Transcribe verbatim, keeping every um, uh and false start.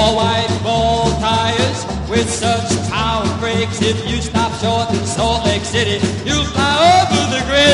Four white ball tires with such power brakes. If you stop short in Salt Lake City, you'll fly over the grave.